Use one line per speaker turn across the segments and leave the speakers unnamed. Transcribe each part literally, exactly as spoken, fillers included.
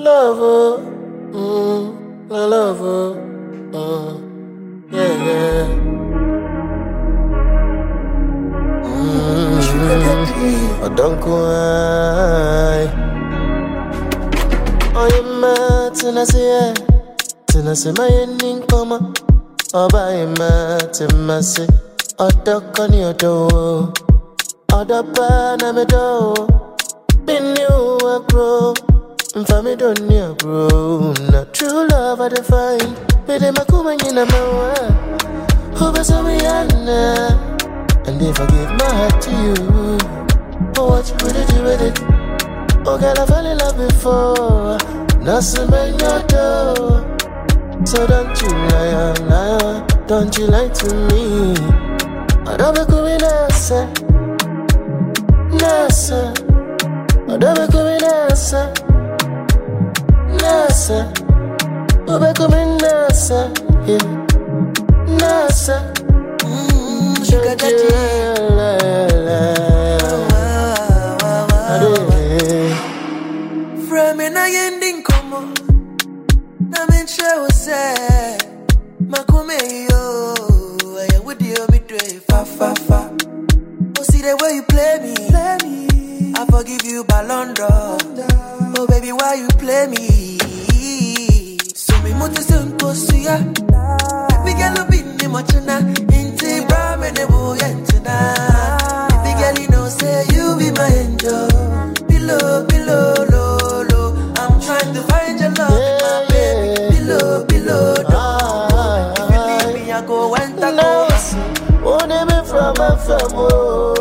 Lover, mm, la lover, uh, yeah, yeah. Mm, I don't cry. Oh, you mad, and I say, and I say, my ending come up. Oh, by mad, and I say, oh, duck on your door. Oh, the pan, I'm a door. Been you a grow. Family don't need grow. Not true love I define. But them a come in a man. Who was a Rihanna? And if I give my heart to you, oh what you gonna do with it? Oh girl, I fell in love before. Nothing but your door. So don't you lie, lie, don't you lie to me. I don't be coming nasa, nasa. I don't be coming nasa. Nasa, ube kumi nasa, yeah. Nasa,
mm, sugar daddy. From in a ending come on, na men show say, makume yo, I would you be doing fa fa fa. Oh see the way you play me, play me. I forgive you Ballon d'Or. Oh baby, why you play me? So me mute simple suya. Baby girl, you be ni mochina. Inti bra me ne bo yentina. Baby girl, you know say you be my angel. Below, below, low, low. I'm trying to find your love, yeah, my baby. Below, below, low. If you leave me, I go and I go.
Only me from my family.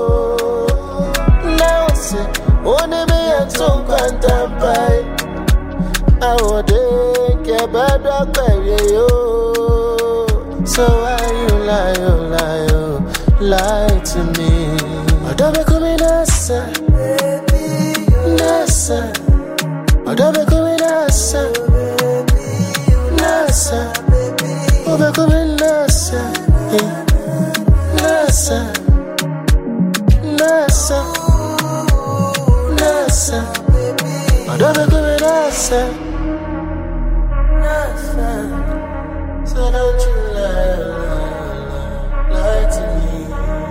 Now say, only me and some contemplate. I would get bad up, baby, yo. So why you lie, you lie, you lie to me? I don't be coming nasa, nasa. I don't be coming nasa, nasa. I be coming nasa, nasa, nasa, nasa. I don't be coming nasa. So don't you lie, lie, lie to me.